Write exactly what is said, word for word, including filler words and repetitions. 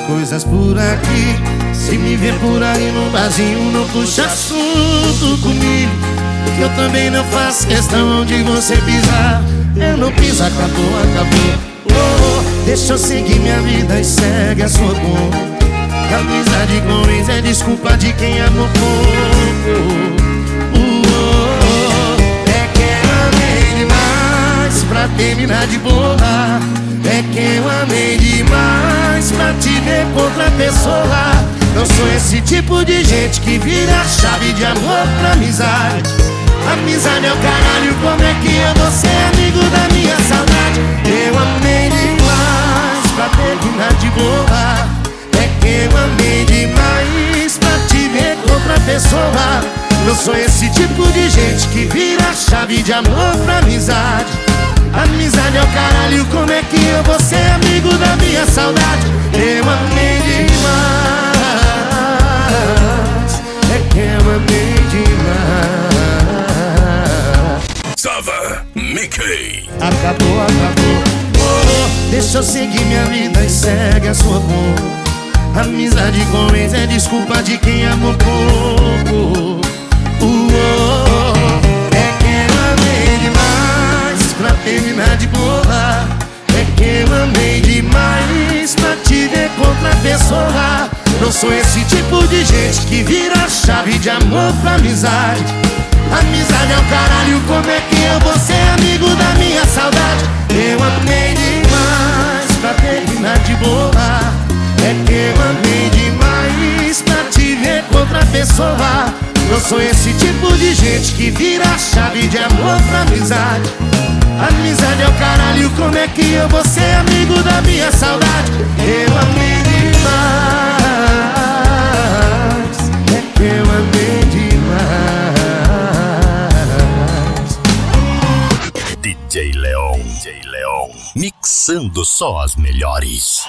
coisas por aqui. Se me ver por aí no barzinho, não puxa assunto comigo, que eu também não faço questão de você pisar. Eu não piso, acabou, acabou. Oh, deixa eu seguir minha vida e segue a sua conta. Amizade com ex é desculpa de quem amou pouco. Oh, é que eu amei demais pra terminar de boa. É que eu amei demais pra te ver com outra pessoa. Não sou esse tipo de gente que vira a chave de amor pra amizade. Amizade é o caralho, como é que eu vou ser amigo da minha saudade? Eu amei demais pra terminar de boa. É que eu amei demais pra te ver com outra pessoa. Não sou esse tipo de gente que vira a chave de amor pra amizade. Amizade é o caralho, como é que eu vou ser amigo da minha saudade? Eu amei demais. É que eu amei demais. Sava Mickey. Acabou, acabou. Oh, deixa eu seguir minha vida e segue a sua conta. Amizade com ex é desculpa de quem amou pouco. Oh, é que eu amei demais pra terminar de boa. É que eu amei demais pra te ver com outra pessoa. Não sou esse tipo de gente que vira a chave de amor pra amizade. Amizade é o caralho, como é que eu vou ser amigo da minha saudade? Eu amei demais pra terminar de boa. É que eu amei demais pra te ver com outra pessoa. Não sou esse tipo de gente que vira a chave de amor pra amizade. Amizade é o caralho, como é que eu vou ser amigo da minha saudade? Eu amei demais. É que eu amei demais. D J Leon, D J Leon, mixando só as melhores.